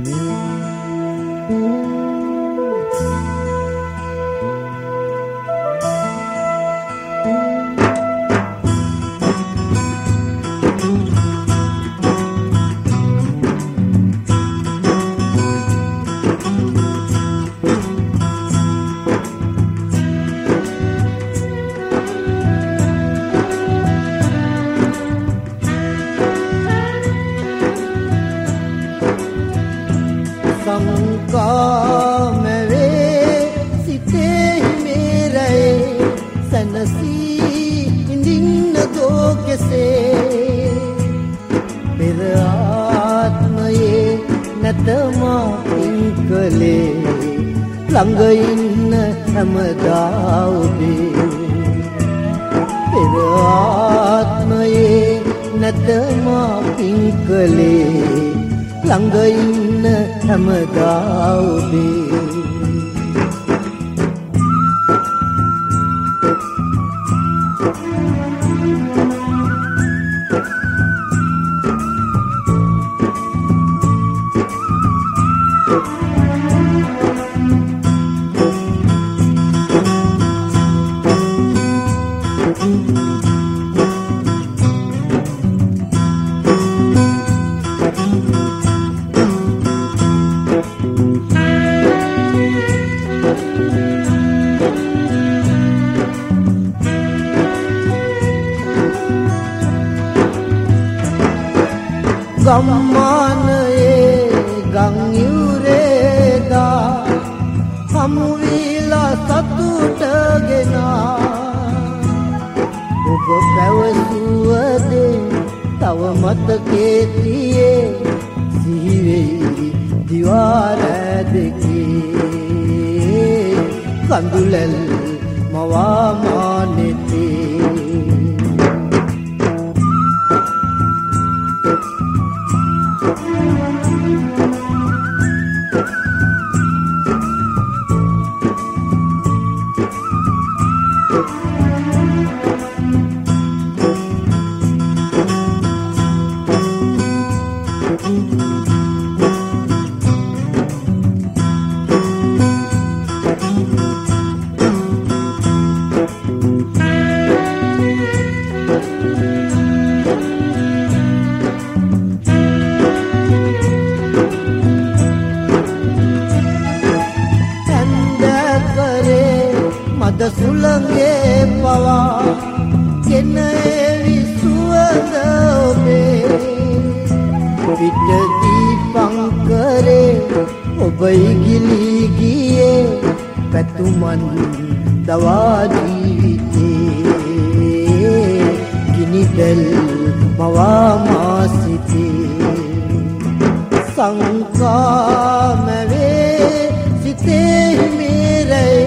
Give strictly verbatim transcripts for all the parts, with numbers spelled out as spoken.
ළඟ ඉන්න හැමදා ඔබේ පෙර ආත්මයේ නැත මා පින් කළේ ළඟ ඉන්න හැමදා ඔබේ ගම්මානයේ ගම් යුරේදා හමු වීලා සතුටගෙන ඔබ පැවසුවදේ තව මතකේ තියේ සිහි වෙයි දිවා රෑ දෙකේ කඳුලැල් මවා මානෙතේ මද සුළඟේ පවා ගෙන එවි සුවඳ ඔබේ පිට දීපංකරේ ඔබ ඉගිලී ගියේ පැතුමන් දවා ජීවිතේ ගිනිදෙල් මවා මා සිතේ සංකා මැවේ සිතේ හිමිරේ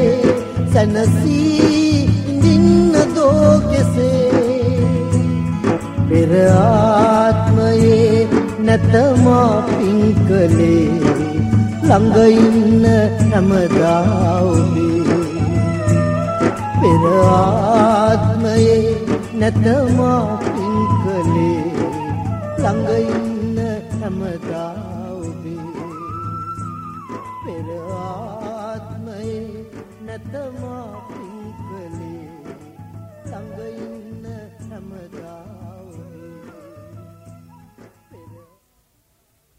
සනසී ඉඳින්න දෝ කෙසේ පෙර ආත්මයේ නැත මා පින් කළේ ළඟ ඉන්න හැමදා ඔබේ පෙර ආත්මයේ නැත මා පින් කළේ ළඟ ඉන්න හැමදා ඔබේ පෙර ආත්මයේ නැත මා පින් කළේ ළඟ ඉන්න හැමදා